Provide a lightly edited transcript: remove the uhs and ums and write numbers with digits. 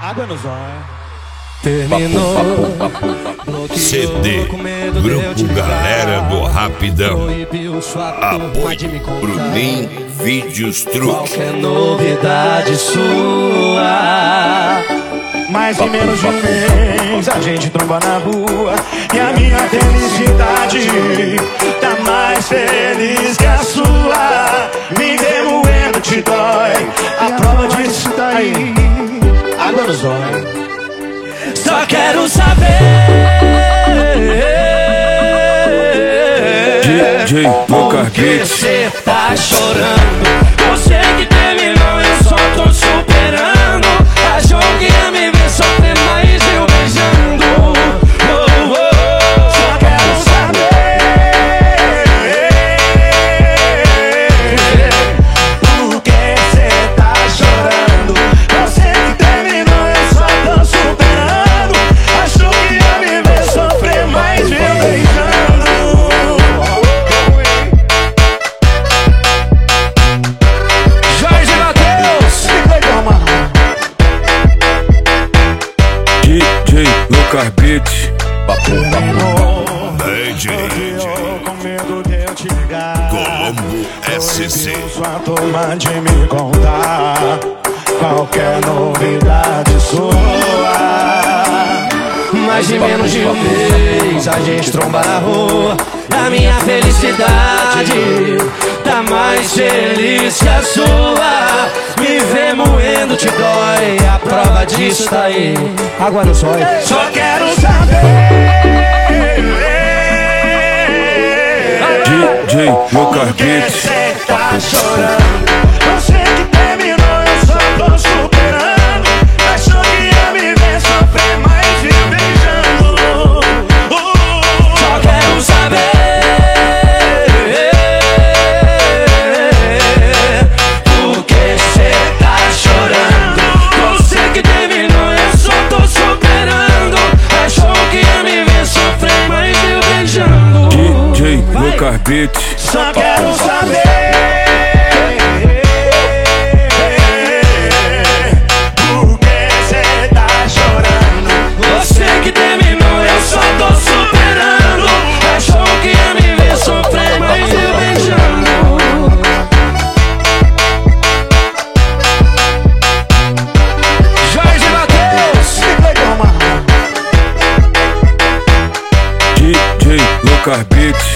Água no zóio. Terminou. CD Grupo Galera do Rapidão. Apoio Bruninho Vídeos Truque. Qualquer novidade sua. Mais em menos de um mês a gente tromba na rua e a minha felicidade tá mais feliz que a sua. Me remoendo te dói, a prova disso daí. Água no zóio. Só quero saber. DJ Por que cê tá chorando? Você que terminou, eu só tô superando. Achou que ia me ver sofrer, mas eu beijando. Só quero saber por que cê tá chorando. Você que terminou, eu só tô superando. Achou que ia me ver sofrer, mas me beijando. Jorge Mateus, DJ Lucas Beats. Com medo de eu te ligar, Colombo SC. sua turma de me contar qualquer novidade sua. mais de menos de um mês a gente tromba na rua. A minha felicidade tá mais feliz que a sua. Me ver moendo te dói, a prova disso tá aí. Água no zóio. Só quero saber DJ Lucas por que Beats. cê tá chorando. Você que terminou, eu só tô superando. Achou que ia me ver sofrer, mas me beijando. Só quero saber por que cê tá chorando. Você que terminou, eu só tô superando. Achou que ia me ver sofrer, mas eu beijando. DJ Lucas Beats. Só quero saber por que cê tá chorando. Você que terminou, eu só tô superando. Achou que ia me ver sofrer, mas eu beijando. Jorge Mateus, DJ Lucas Beats.